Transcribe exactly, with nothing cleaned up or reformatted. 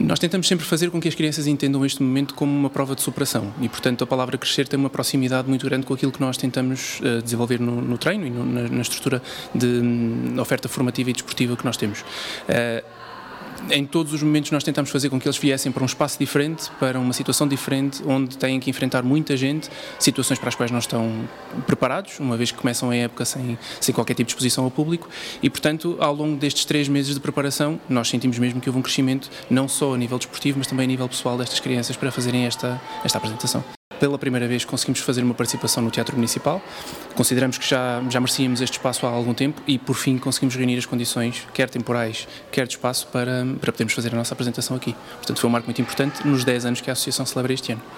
Nós tentamos sempre fazer com que as crianças entendam este momento como uma prova de superação e, portanto, a palavra crescer tem uma proximidade muito grande com aquilo que nós tentamos uh, desenvolver no, no treino e no, na, na estrutura de um, oferta formativa e desportiva que nós temos. Uh, Em todos os momentos nós tentamos fazer com que eles viessem para um espaço diferente, para uma situação diferente, onde têm que enfrentar muita gente, situações para as quais não estão preparados, uma vez que começam a época sem, sem qualquer tipo de exposição ao público e, portanto, ao longo destes três meses de preparação, nós sentimos mesmo que houve um crescimento, não só a nível desportivo, mas também a nível pessoal destas crianças para fazerem esta, esta apresentação. Pela primeira vez conseguimos fazer uma participação no Teatro Municipal, consideramos que já, já merecíamos este espaço há algum tempo e por fim conseguimos reunir as condições, quer temporais, quer de espaço, para, para podermos fazer a nossa apresentação aqui. Portanto foi um marco muito importante nos dez anos que a Associação celebra este ano.